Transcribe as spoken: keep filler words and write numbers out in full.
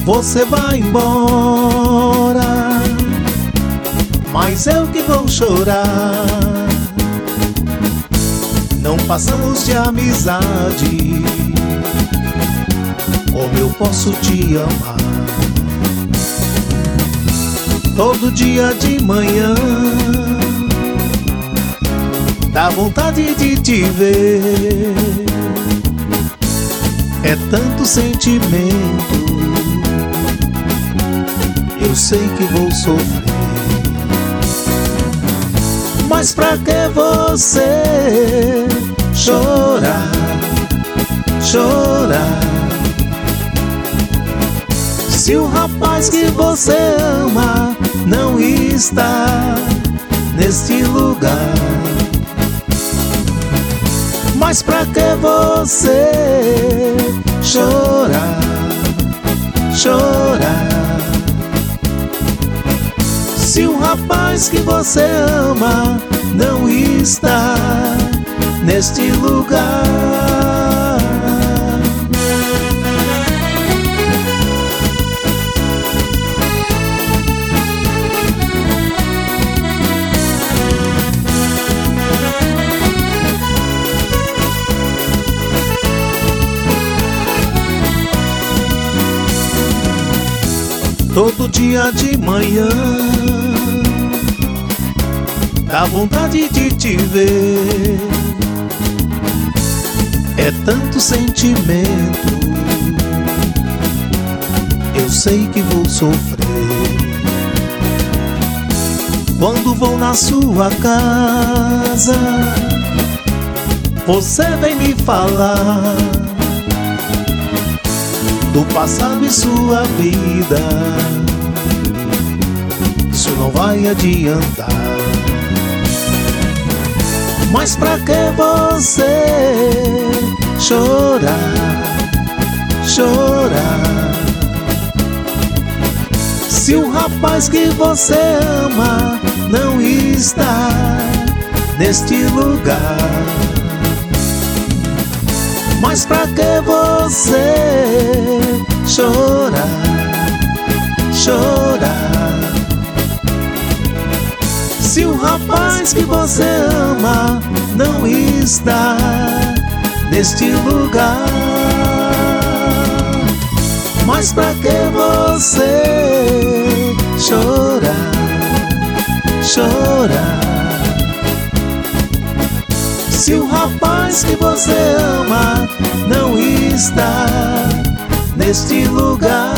Você vai embora, mas eu que vou chorar. Não passamos de amizade, como eu posso te amar? Todo dia de manhã dá vontade de te ver. É tanto sentimento, eu sei que vou sofrer. Mas pra que você chorar, chorar, se o rapaz que você ama não está neste lugar? Mas pra que você chorar, chorar, se o rapaz que você ama não está neste lugar? Todo dia de manhã dá vontade de te ver. É tanto sentimento, eu sei que vou sofrer. Quando vou na sua casa, você vem me falar do passado e sua vida. Isso não vai adiantar. Mas pra que você chorar, chorar, se o rapaz que você ama não está neste lugar? Mas pra que você chorar, chorar, se o rapaz que você ama não está neste lugar? Mas pra que você chorar, chorar, se o rapaz que você ama não está neste lugar?